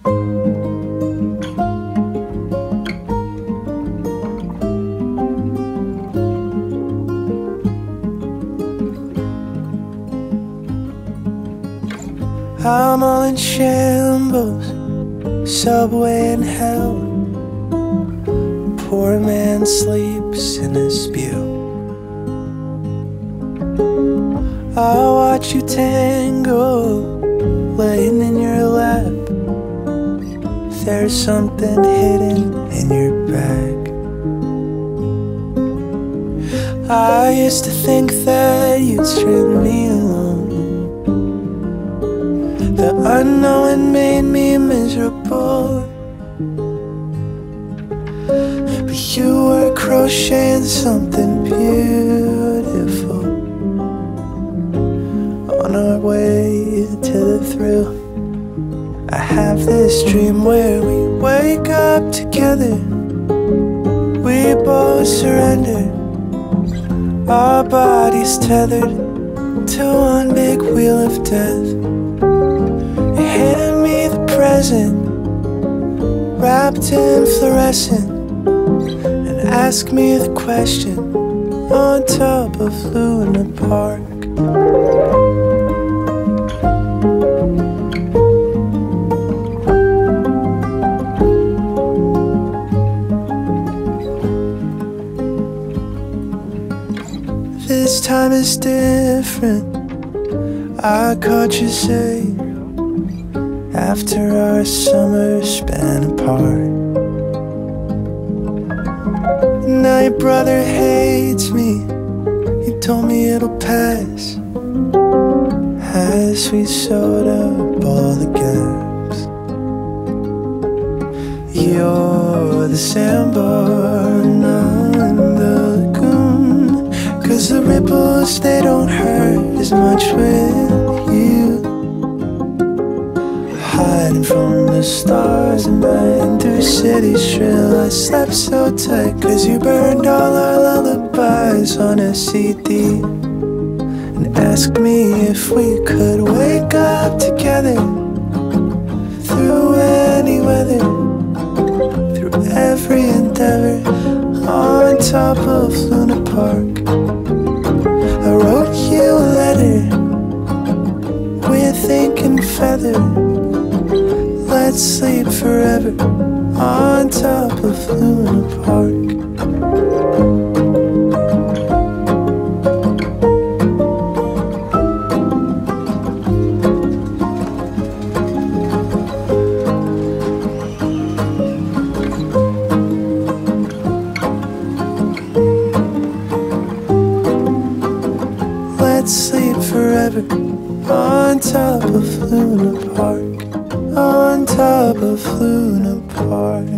I'm all in shambles, subway in hell. Poor man sleeps in a spew. I watch you tango, laying in your lap. There's something hidden in your bag. I used to think that you'd string me along. The unknown made me miserable, but you were crocheting something beautiful. On our way to the thrill, I have this dream where we wake up together. We both surrender, our bodies tethered to one big wheel of death. Hand me the present, wrapped in fluorescent, and ask me the question on top of Luna Park. This time is different, I caught you say, after our summer span apart. Now your brother hates me, you told me it'll pass, as we sewed up all the gaps. You're the sandbar, not the lagoon, 'cause the ripples, they don't hurt as much with you. Hiding from the stars and riding through cities shrill. I slept so tight 'cause you burned all our lullabies on a CD, and asked me if we could wake up together through any weather, through every endeavor, on top of Luna Park. I wrote you a letter with ink and feather. Let's sleep forever on top of Luna Park. Let's sleep forever on top of Luna Park, on top of Luna Park.